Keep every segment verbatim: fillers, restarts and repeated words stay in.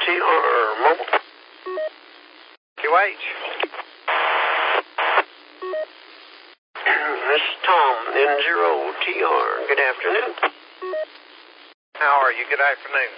R Mobile. Q H. This is Tom, N zero T R. Good afternoon. How are you? Good afternoon.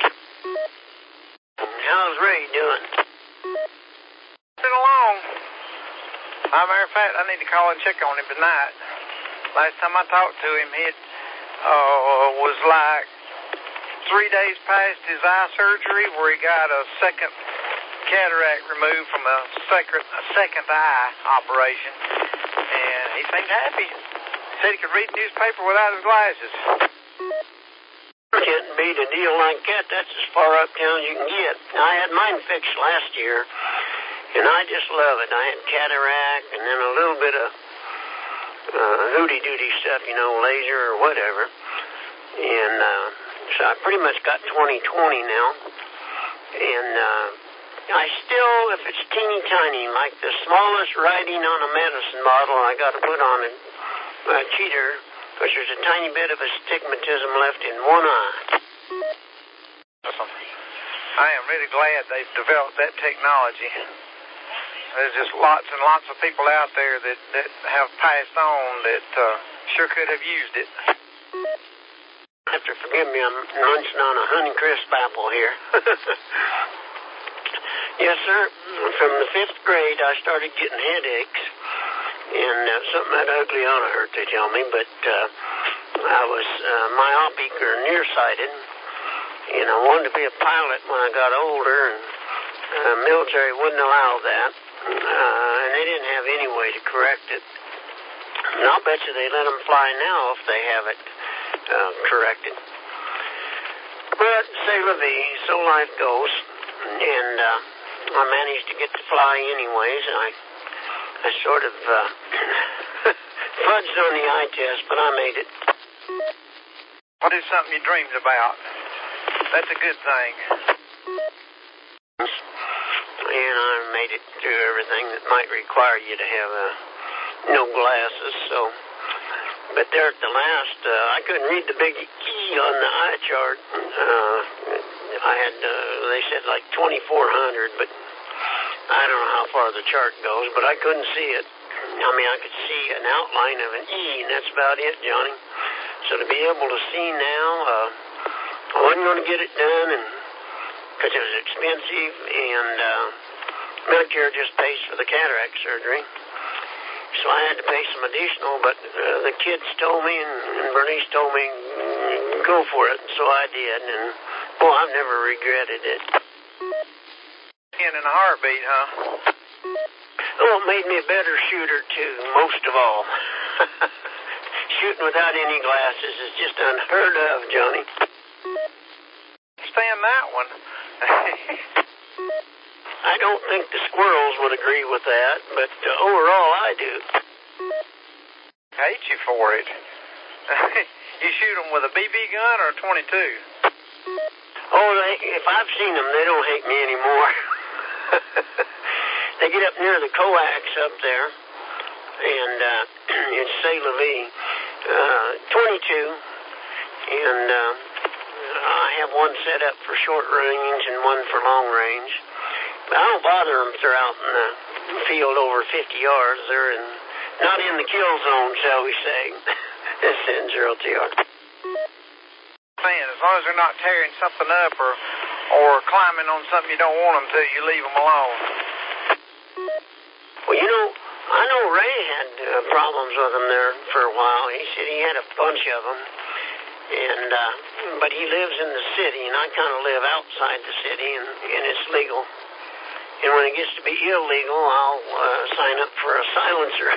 How's Ray doing? Been along. As a matter of fact, I need to call and check on him tonight. Last time I talked to him, he uh, was like three days past his eye surgery where he got a second cataract removed from a second, a second eye operation. And he seemed happy. Said he could read the newspaper without his glasses. Can't beat a deal like that. That's as far uptown as you can get. I had mine fixed last year, and I just love it. I had cataract and then a little bit of uh, hooty-dooty stuff, you know, laser or whatever. And uh, so I pretty much got twenty twenty now. And uh, I still, if it's teeny tiny, like the smallest writing on a medicine bottle, I got to put on a, a cheater, because there's a tiny bit of astigmatism left in one eye. Awesome. I am really glad they've developed that technology. There's just lots and lots of people out there that, that have passed on that uh, sure could have used it. You have to forgive me, I'm munching on a Honeycrisp apple here. Yes, sir. From the fifth grade, I started getting headaches. And uh, something that ugly ought to hurt, they tell me, but uh, I was uh, myopic or nearsighted, and I wanted to be a pilot when I got older, and the uh, military wouldn't allow that, uh, and they didn't have any way to correct it. And I'll bet you they let them fly now if they have it uh, corrected. But c'est la vie, so life goes, and uh, I managed to get to fly anyways, and I I sort of uh, fudged on the eye test, but I made it. What is something you dreamed about? That's a good thing. And I made it through everything that might require you to have uh, no glasses. So, but there at the last, uh, I couldn't read the big E on the eye chart. Uh, I had, uh, they said like twenty-four hundred, but I don't know how far the chart goes, but I couldn't see it. I mean, I could see an outline of an E, and that's about it, Johnny. So to be able to see now, uh, I wasn't going to get it done, and because it was expensive, and uh, Medicare just pays for the cataract surgery. So I had to pay some additional, but uh, the kids told me, and, and Bernice told me, go for it, so I did, and, well, I've never regretted it. In a heartbeat, huh? Oh, it made me a better shooter, too, most of all. Shooting without any glasses is just unheard of, Johnny. Stand that one. I don't think the squirrels would agree with that, but uh, overall, I do. I hate you for it. You shoot them with a B B gun or a twenty-two? Oh, they, if I've seen them, they don't hate me anymore. They get up near the coax up there, and uh, it's c'est la vie. Uh, twenty-two, and uh, I have one set up for short range and one for long range. But I don't bother them if they're out in the field over fifty yards. They're in, not in the kill zone, shall we say. This is N zero T R. Man, as long as they're not tearing something up or or climbing on something you don't want them to, you leave them alone. Well, you know, I know Ray had uh, problems with them there for a while. He said he had a bunch of them, and uh, but he lives in the city, and I kind of live outside the city, and, and it's legal. And when it gets to be illegal, I'll uh, sign up for a silencer.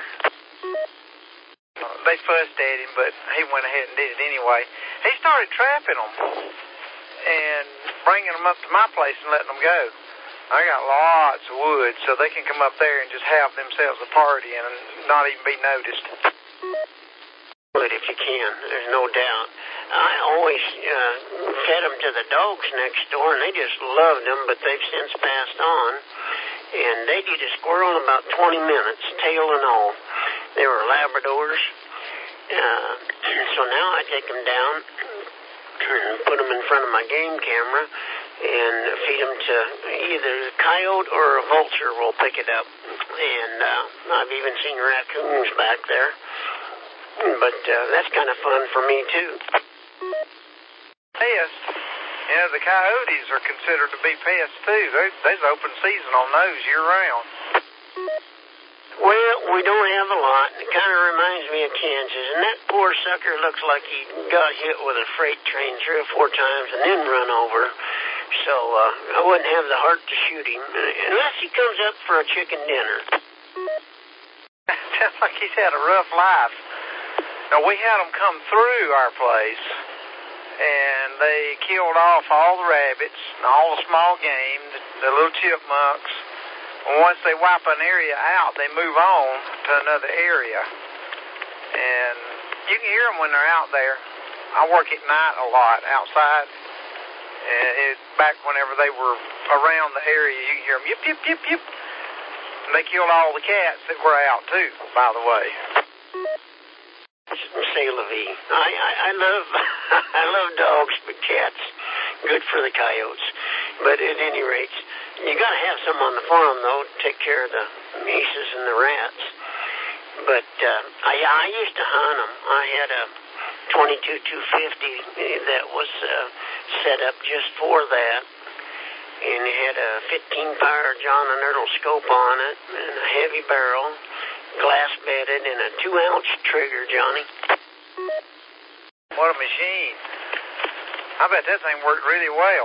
They fussed at him, but he went ahead and did it anyway. He started trapping them and bringing them up to my place and letting them go. I got lots of wood, so they can come up there and just have themselves a party and not even be noticed. But if you can, there's no doubt. I always uh, fed them to the dogs next door, and they just loved them, but they've since passed on. And they'd eat a squirrel in about twenty minutes, tail and all. They were Labradors. Uh, so now I take them down and put them in front of my game camera and feed them to either a coyote or a vulture will pick it up. And uh, I've even seen raccoons back there. But uh, that's kind of fun for me, too. Pests. Yeah, the coyotes are considered to be pests, too. There's, there's open season on those year-round. Well, we don't have a lot. It kind of reminds me of Kansas. And that poor sucker looks like he got hit with a freight train three or four times and then run over. So uh, I wouldn't have the heart to shoot him unless he comes up for a chicken dinner. Sounds like he's had a rough life. Now, we had them come through our place, and they killed off all the rabbits and all the small game, the, the little chipmunks. And once they wipe an area out, they move on to another area. And you can hear them when they're out there. I work at night a lot outside. And it, back whenever they were around the area, you can hear them yip, yip, yip, yip. And they killed all the cats that were out, too, by the way. Say la vie. I, I, I love I love dogs, but cats, good for the coyotes. But at any rate, you got to have some on the farm, though, to take care of the mices and the rats. But uh, I, I used to hunt them. I had a twenty-two two fifty that was uh, set up just for that. And it had a fifteen power John and Ertl scope on it and a heavy barrel, glass bedded, and a two ounce trigger, Johnny. What a machine. I bet that thing worked really well.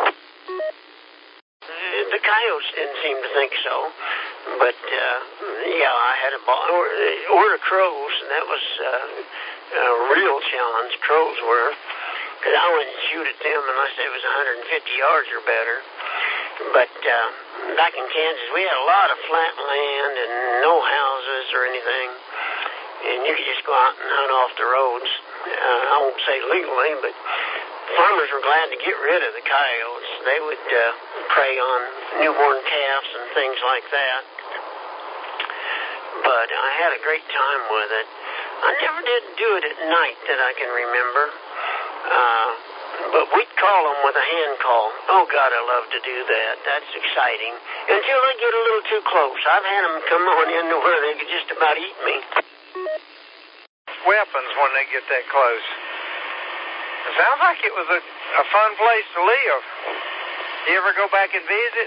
The coyotes didn't seem to think so. But, uh, yeah, I had a ball. Or, or the crows, and that was uh, a real challenge, crows were. Because I wouldn't shoot at them unless it was one hundred fifty yards or better. But uh, back in Kansas, we had a lot of flat land and no houses or anything. And you could just go out and hunt off the roads. Uh, I won't say legally, but farmers were glad to get rid of the coyotes. They would uh, prey on newborn calves and things like that. But I had a great time with it. I never did do it at night that I can remember. Uh, but we'd call them with a hand call. Oh, God, I love to do that. That's exciting. Until they get a little too close. I've had them come on in to where they could just about eat me. Weapons when they get that close. It sounds like it was a, a fun place to live. You ever go back and visit?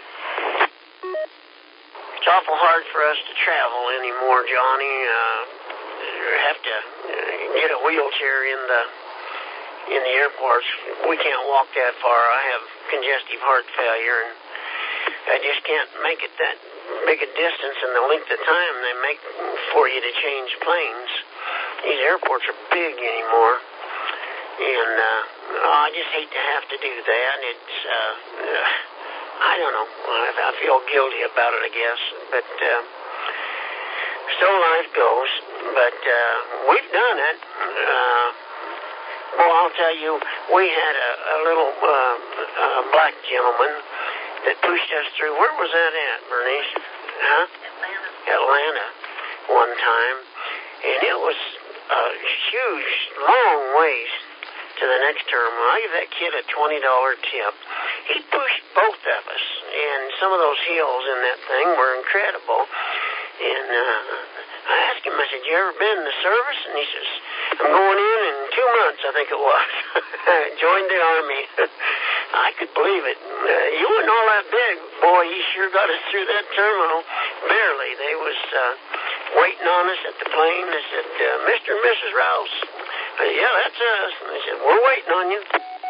It's awful hard for us to travel anymore, Johnny. Uh, you have to uh, get a wheelchair in the in the airports. We can't walk that far. I have congestive heart failure, and I just can't make it that big a distance in the length of time they make for you to change planes. These airports are big anymore, and uh, oh, I just hate to have to do that. It's, uh, uh, I don't know. I, I feel guilty about it, I guess, but uh, so life goes. But uh, we've done it. Uh, well, I'll tell you, we had a, a little uh, uh, black gentleman that pushed us through. Where was that at, Bernice? Huh? Atlanta. Atlanta, one time. And it was a huge, long ways to the next terminal. I gave that kid a twenty dollar tip. He pushed both of us. And some of those hills in that thing were incredible. And uh, I asked him, I said, you ever been in the service? And he says, I'm going in in two months, I think it was. Joined the Army. I could believe it. Uh, you wasn't all that big. Boy, he sure got us through that terminal. Barely. They was uh, waiting on us at the plane. They said, uh, Mister and Missus Rouse. I said, yeah, that's us. And they said, we're waiting on you.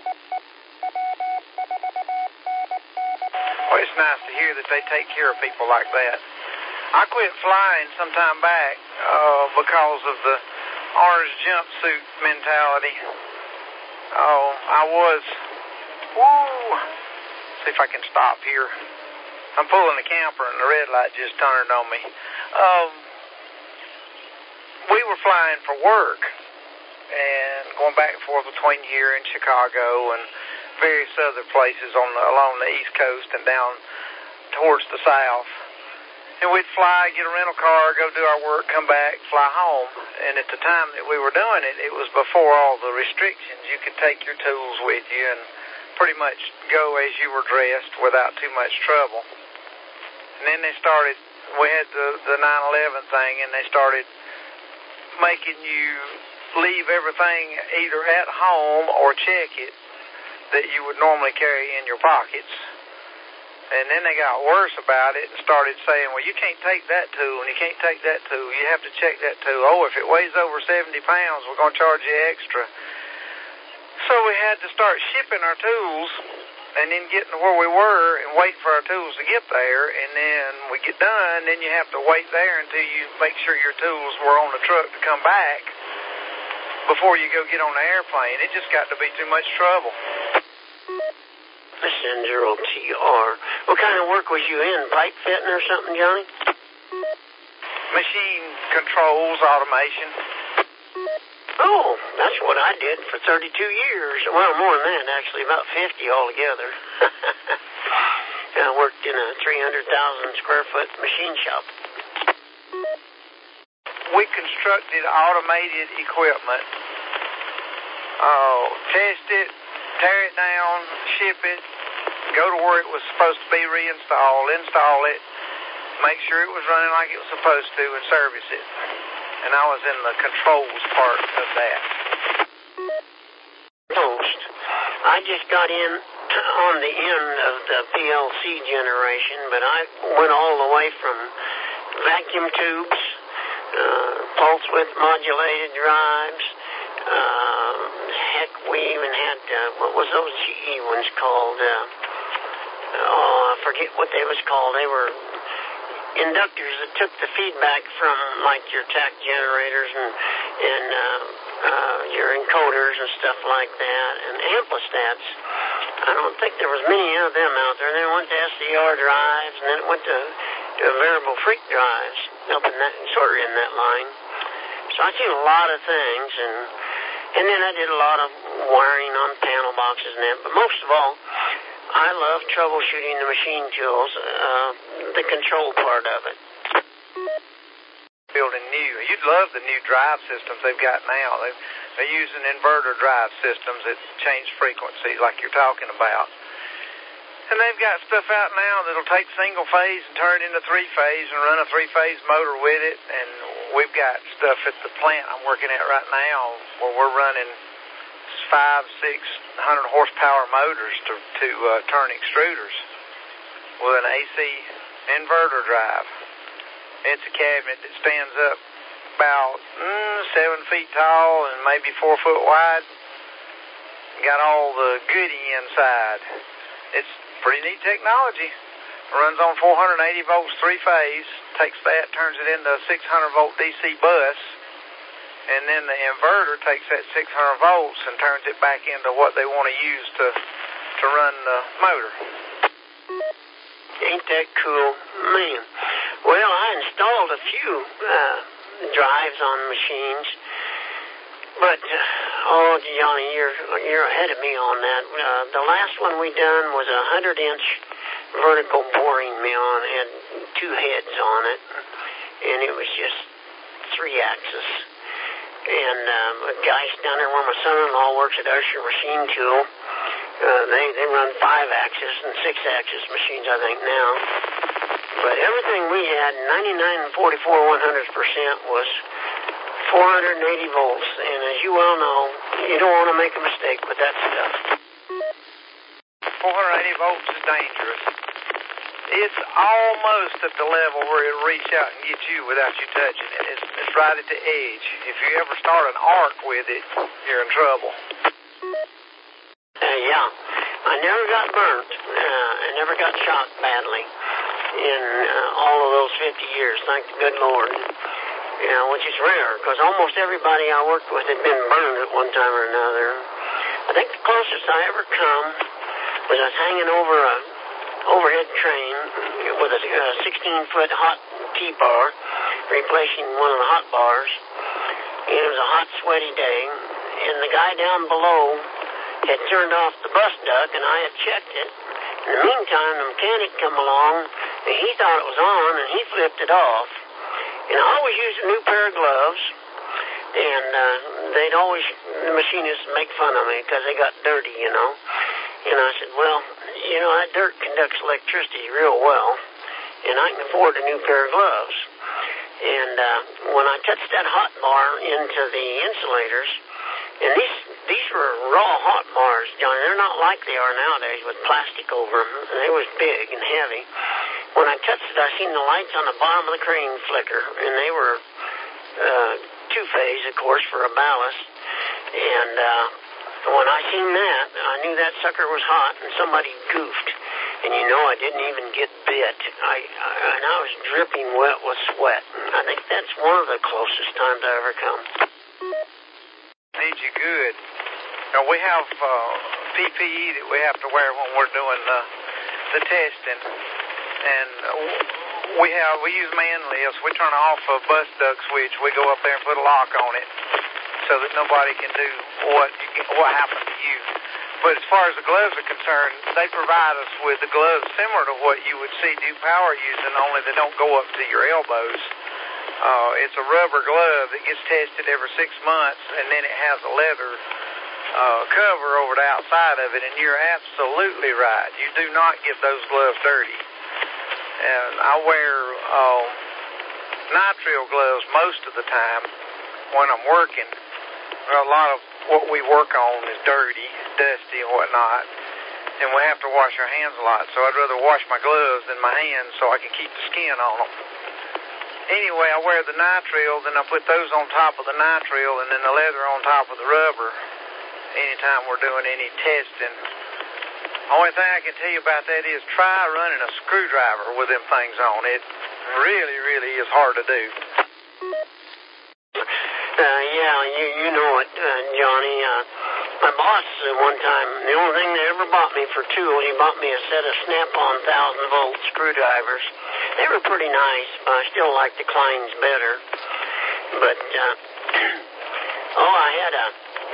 Well, it's nice to hear that they take care of people like that. I quit flying some time back uh, because of the orange jumpsuit mentality. Oh, I was... Woo! See if I can stop here. I'm pulling the camper and the red light just turned on me. Um, we were flying for work and going back and forth between here and Chicago and various other places on the, along the East Coast and down towards the South. And we'd fly, get a rental car, go do our work, come back, fly home. And at the time that we were doing it, it was before all the restrictions. You could take your tools with you and pretty much go as you were dressed without too much trouble. And then they started, we had the, the nine eleven thing, and they started making you leave everything either at home or check it that you would normally carry in your pockets. And then they got worse about it and started saying, well, you can't take that tool and you can't take that tool. You have to check that tool. Oh, if it weighs over seventy pounds, we're going to charge you extra. So we had to start shipping our tools and then getting to where we were and wait for our tools to get there. And then we get done, then you have to wait there until you make sure your tools were on the truck to come back before you go get on the airplane. It just got to be too much trouble. S N zero T R. What kind of work was you in? Pipe fitting or something, Johnny? Machine controls, automation. Oh, that's what I did for thirty-two years. Well, more than that, actually, about fifty altogether. I worked in a three hundred thousand square foot machine shop. We constructed automated equipment. Uh, test it, tear it down, ship it, go to where it was supposed to be reinstalled, install it, make sure it was running like it was supposed to, and service it. And I was in the controls part of that. Most. I just got in on the end of the P L C generation, but I went all the way from vacuum tubes, uh, pulse width modulated drives. Uh, heck, we even had, uh, what was those G E ones called? Uh, oh, I forget what they was called. They were inductors that took the feedback from, like, your tach generators and, and uh, uh, your encoders and stuff like that, and amplostats. I don't think there was many of them out there. And then it went to S D R drives, and then it went to, to variable freak drives up in that, sort of in that line. So I seen a lot of things, and and then I did a lot of wiring on panel boxes and that. But most of all, I love troubleshooting the machine tools, uh, the control part of it. Building new. You'd love the new drive systems they've got now. They're, they're using inverter drive systems that change frequency like you're talking about. And they've got stuff out now that'll take single phase and turn it into three phase and run a three phase motor with it. And we've got stuff at the plant I'm working at right now where we're running five, six hundred horsepower motors to, to uh, turn extruders with an A C inverter drive. It's a cabinet that stands up about mm, seven feet tall and maybe four foot wide. Got all the goodie inside. It's pretty neat technology. It runs on four hundred eighty volts, three phase. Takes that, turns it into a six hundred volt D C bus. And then the inverter takes that six hundred volts and turns it back into what they want to use to to run the motor. Ain't that cool? Man. Well, I installed a few uh, drives on machines. But, uh, oh, Johnny, you're, you're ahead of me on that. Uh, the last one we done was a one hundred inch vertical boring mill and had two heads on it. And it was just three axis. And um, a guy's down there where my son-in-law works at Usher Machine Tool. Uh, they, they run five-axis and six-axis machines, I think, now. But everything we had, ninety-nine and forty-four one hundredths percent, was four hundred eighty volts. And as you well know, you don't want to make a mistake with that stuff. four hundred eighty volts is dangerous. It's almost at the level where it'll reach out and get you without you touching it. It's, it's right at the edge. If you ever start an arc with it, you're in trouble. Uh, yeah. I never got burnt. Uh, I never got shot badly in uh, all of those fifty years, thank the good Lord. You know, which is rare, because almost everybody I worked with had been burned at one time or another. I think the closest I ever come was I was hanging over a overhead train with a sixteen foot hot T-bar, replacing one of the hot bars. And it was a hot, sweaty day, and the guy down below had turned off the bus duct, and I had checked it. In the meantime, the mechanic come along, and he thought it was on, and he flipped it off. And I always used a new pair of gloves, and uh, they'd always, the machinists make fun of me because they got dirty, you know. And I said, well, you know, that dirt conducts electricity real well, and I can afford a new pair of gloves. And uh, when I touched that hot bar into the insulators, and these these were raw hot bars, Johnny. They're not like they are nowadays with plastic over them. And they was big and heavy. When I touched it, I seen the lights on the bottom of the crane flicker, and they were uh, two-phase, of course, for a ballast. And uh, when I seen that, I knew that sucker was hot, and somebody goofed. And you know, I didn't even get bit. I, I and I was dripping wet with sweat. I think that's one of the closest times I ever come. Did you good? Now, we have uh, P P E that we have to wear when we're doing the, the testing. And we have we use man lifts. We turn off a bus duct switch. We go up there and put a lock on it so that nobody can do what what happened to you. But as far as the gloves are concerned, they provide us with the gloves similar to what you would see Duke Power using, only they don't go up to your elbows. Uh, it's a rubber glove that gets tested every six months, and then it has a leather uh, cover over the outside of it, and you're absolutely right. You do not get those gloves dirty. And I wear uh, nitrile gloves most of the time when I'm working. A lot of what we work on is dirty, dusty, and whatnot, and we have to wash our hands a lot, so I'd rather wash my gloves than my hands so I can keep the skin on them. Anyway, I wear the nitrile, then I put those on top of the nitrile, and then the leather on top of the rubber anytime we're doing any testing. Only thing I can tell you about that is try running a screwdriver with them things on. It really, really is hard to do. Uh, yeah, you, you know it, uh, Johnny. Uh, my boss uh, one time, the only thing they ever bought me for tools, he bought me a set of Snap-on one thousand volt screwdrivers. They were pretty nice, but I still like the Kleins better. But, uh, oh, I had a,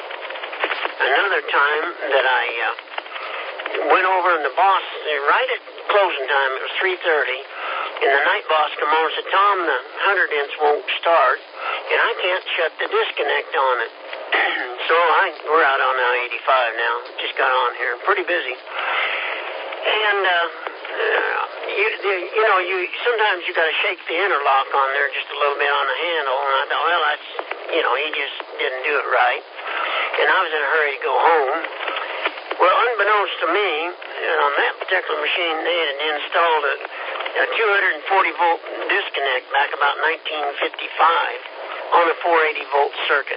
another time that I uh, went over and the boss, uh, right at closing time, it was three thirty, and the night boss come over and said, Tom, the one hundred inch won't start, and I can't shut the disconnect on it. So I, we're out on I eighty-five now, just got on here, pretty busy. And, uh, uh you, you, you know, you sometimes you got to shake the interlock on there just a little bit on the handle, and I thought, well, that's, you know, he just didn't do it right. And I was in a hurry to go home. Well, unbeknownst to me, on that particular machine, they had installed a, a two hundred forty volt disconnect back about nineteen fifty-five on a four eighty volt circuit.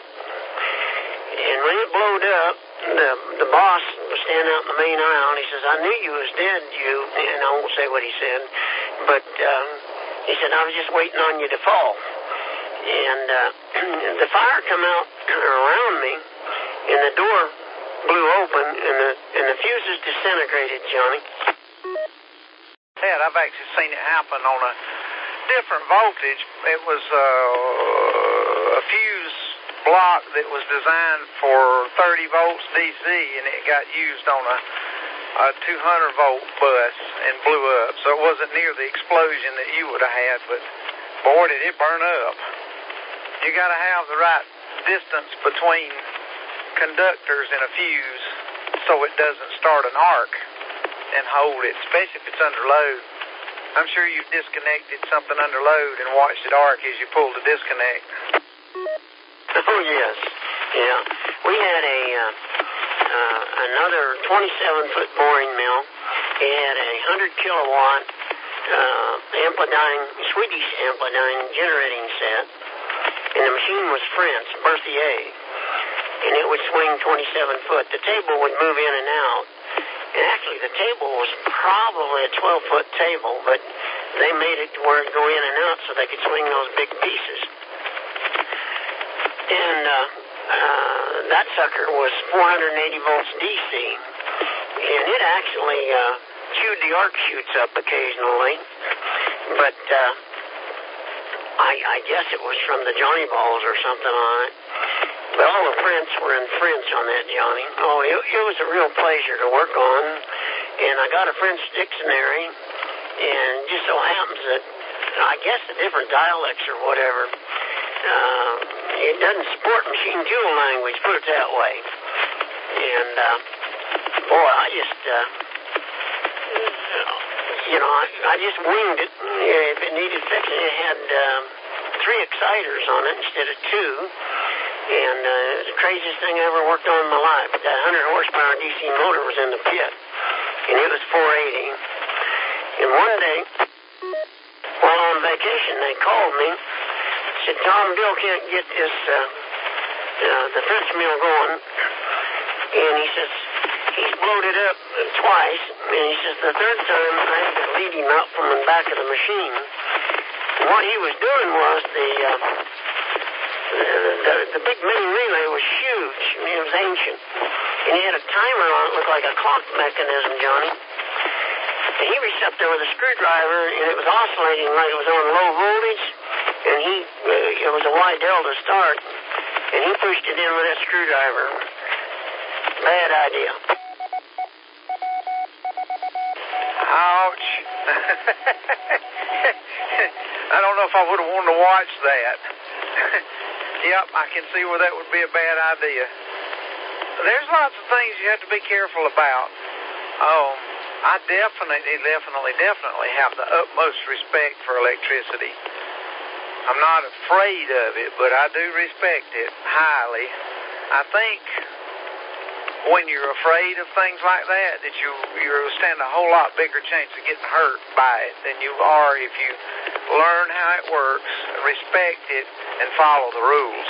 And when it blowed up, the the boss was standing out in the main aisle, and he says, I knew you was dead, you, and I won't say what he said, but um, he said, I was just waiting on you to fall. And uh, the fire come out around me, and the door blew open, and the, and the fuses disintegrated, Johnny. Yeah, I've actually seen it happen on a different voltage. It was uh, a fuse block that was designed for thirty volts D C, and it got used on a, a two hundred volt bus and blew up. So it wasn't near the explosion that you would have had, but boy, did it burn up. You got to have the right distance between conductors and a fuse so it doesn't start an arc and hold it, especially if it's under load. I'm sure you've disconnected something under load and watched it arc as you pulled the disconnect. Oh, yes. Yeah. We had a uh, uh, another twenty-seven foot boring mill. It had a one hundred kilowatt uh, Amplidyne, Swedish Amplidyne generating set, and the machine was French, Berthier, and it would swing twenty-seven foot. The table would move in and out. And actually, the table was probably a twelve foot table, but they made it to where it go in and out so they could swing those big pieces. And uh, uh, that sucker was four hundred eighty volts D C, and it actually uh, chewed the arc chutes up occasionally, but uh, I, I guess it was from the Johnny balls or something on it. But all the prints were in French on that Johnny. Oh, it, it was a real pleasure to work on, and I got a French dictionary, and it just so happens that I guess the different dialects or whatever, uh, it doesn't support machine tool language, put it that way. And uh, boy, I just, uh, you know, I, I just winged it. If it needed fixing, it had um, three exciters on it instead of two. And uh, it was the craziest thing I ever worked on in my life. But that one hundred horsepower D C motor was in the pit, and it was four eighty. And one day, while on vacation, they called me, said, Tom, Bill can't get this, uh, uh, the fence mill going. And he says, he's blowed it up twice. And he says, the third time, I had to lead him out from the back of the machine. And what he was doing was the, uh, the, the, the big main relay was huge. I mean, it was ancient. And he had a timer on it, looked like a clock mechanism, Johnny. And he reached up there with a screwdriver, and it was oscillating like it was on low voltage. And he, uh, it was a Wydell to start. And he pushed it in with that screwdriver. Bad idea. Ouch. I don't know if I would have wanted to watch that. Yep, I can see where that would be a bad idea. There's lots of things you have to be careful about. Um, I definitely, definitely, definitely have the utmost respect for electricity. I'm not afraid of it, but I do respect it highly. I think when you're afraid of things like that, that you you stand a whole lot bigger chance of getting hurt by it than you are if you learn how it works, respect it, and follow the rules.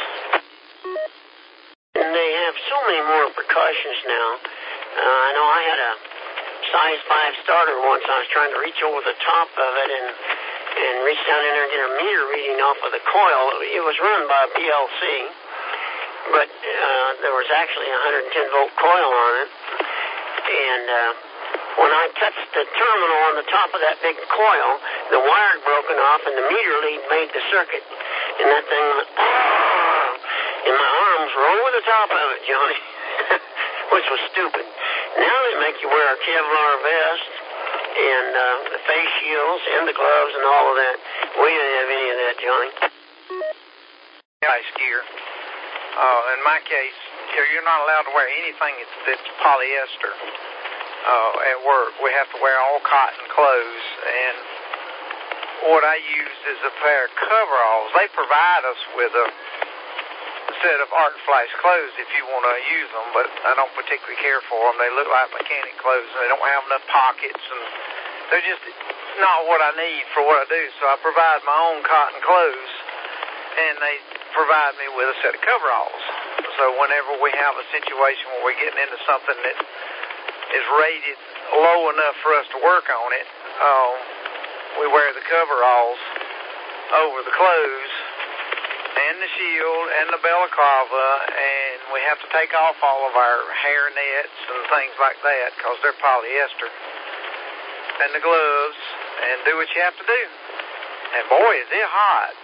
And they have so many more precautions now. Uh, I know I had a size five starter once. I was trying to reach over the top of it and and reach down in there and get a meter reading off of the coil. It was run by a P L C. But uh, there was actually a one hundred ten volt coil on it. And uh, when I touched the terminal on the top of that big coil, the wire had broken off and the meter lead made the circuit. And that thing went, and my arms were over the top of it, Johnny, which was stupid. Now they make you wear a Kevlar vest and uh, the face shields and the gloves and all of that. We didn't have any of that, Johnny. Nice gear. Uh, in my case, you're not allowed to wear anything that's, that's polyester uh, at work. We have to wear all cotton clothes, and what I use is a pair of coveralls. They provide us with a set of Arc Flash clothes if you want to use them, but I don't particularly care for them. They look like mechanic clothes, and they don't have enough pockets, and they're just not what I need for what I do, so I provide my own cotton clothes, and they provide me with a set of coveralls. So whenever we have a situation where we're getting into something that is rated low enough for us to work on it, um, we wear the coveralls over the clothes and the shield and the balaclava, and we have to take off all of our hair nets and things like that because they're polyester, and the gloves, and do what you have to do. And boy, is it hot.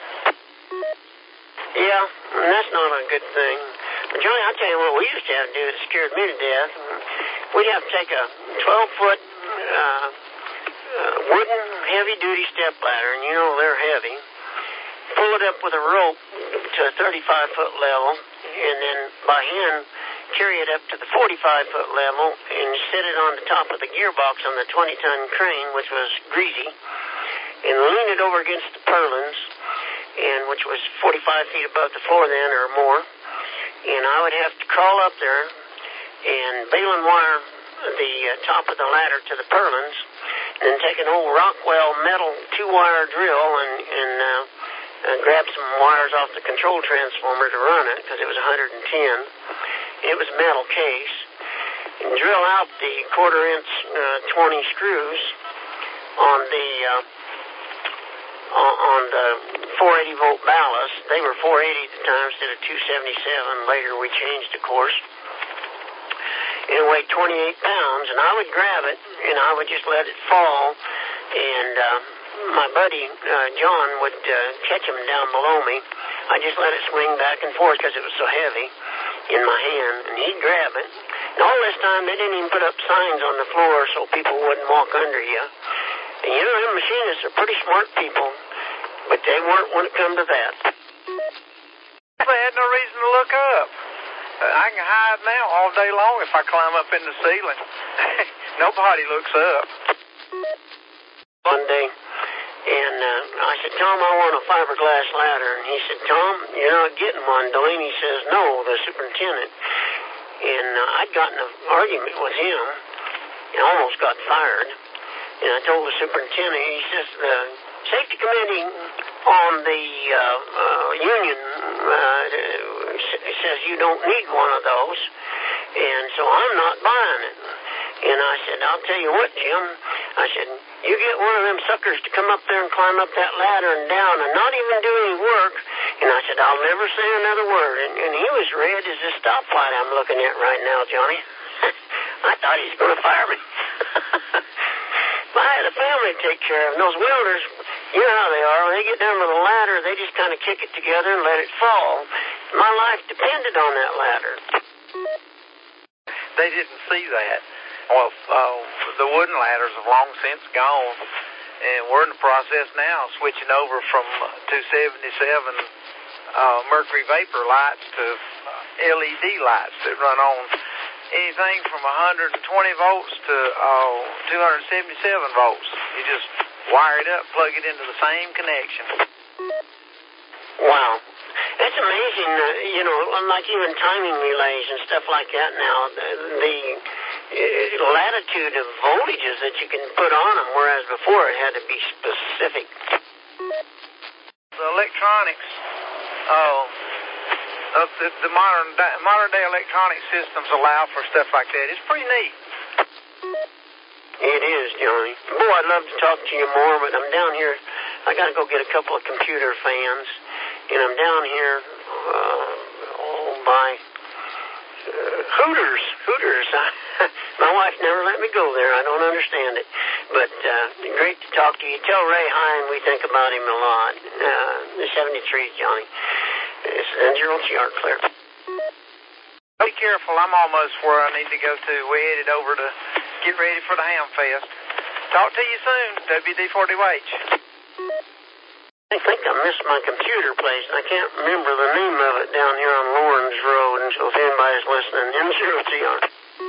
Yeah, and that's not a good thing. But Johnny, I'll tell you what we used to have to do that scared me to death. We'd have to take a twelve-foot uh, uh, wooden heavy-duty step ladder, and you know they're heavy, pull it up with a rope to a thirty-five foot level, and then by hand carry it up to the forty-five foot level and set it on the top of the gearbox on the twenty ton crane, which was greasy, and lean it over against the purlins, and which was forty-five feet above the floor then or more. And I would have to crawl up there and bail and wire the uh, top of the ladder to the purlins, and then take an old Rockwell metal two-wire drill and, and uh, uh, grab some wires off the control transformer to run it, because it was one hundred ten. It was a metal case. And drill out the quarter-inch uh, twenty screws on the... Uh, on the four eighty volt ballast. They were four eighty at the time instead of two seventy-seven. Later we changed, of course. And it weighed twenty-eight pounds, and I would grab it, and I would just let it fall, and uh, my buddy, uh, John, would uh, catch him down below me. I just let it swing back and forth because it was so heavy in my hand, and he'd grab it. And all this time, they didn't even put up signs on the floor so people wouldn't walk under you. And you know, them machinists are pretty smart people, but they weren't when it come to that. They had no reason to look up. I can hide now all day long if I climb up in the ceiling. Nobody looks up. One day, and uh, I said, Tom, I want a fiberglass ladder. And he said, Tom, you're not getting one. Delaney says, no, the superintendent. And uh, I'd gotten an argument with him and almost got fired. And I told the superintendent, he says, the safety committee on the uh, uh, union uh, says you don't need one of those. And so I'm not buying it. And I said, I'll tell you what, Jim. I said, you get one of them suckers to come up there and climb up that ladder and down and not even do any work. And I said, I'll never say another word. And, and he was red as this stoplight I'm looking at right now, Johnny. I thought he was going to fire me. But I had a family to take care of. And those welders, you know how they are. When they get down to the ladder, they just kind of kick it together and let it fall. My life depended on that ladder. They didn't see that. Well, uh, the wooden ladders have long since gone, and we're in the process now of switching over from two seventy-seven uh, mercury vapor lights to L E D lights that run on anything from one hundred twenty volts to uh, two hundred seventy-seven volts. You just wire it up, plug it into the same connection. Wow. That's amazing, uh, you know, like even timing relays and stuff like that now, the, the uh, latitude of voltages that you can put on them, whereas before it had to be specific. The electronics, uh, of the, the modern, modern day electronic systems allow for stuff like that. It's pretty neat. It is, Johnny. Boy, I'd love to talk to you more, but I'm down here. I got to go get a couple of computer fans. And I'm down here, uh, oh, by uh, Hooters. Hooters. My wife never let me go there. I don't understand it. But uh, great to talk to you. Tell Ray hi, and we think about him a lot. Uh, the seventy-three, Johnny. And your old yard clear. Be careful. I'm almost where I need to go to. We're headed over to get ready for the Ham Fest. Talk to you soon, W D forty H. I think I missed my computer place, and I can't remember the name of it down here on Lawrence Road, and so if anybody's listening, M zero T R.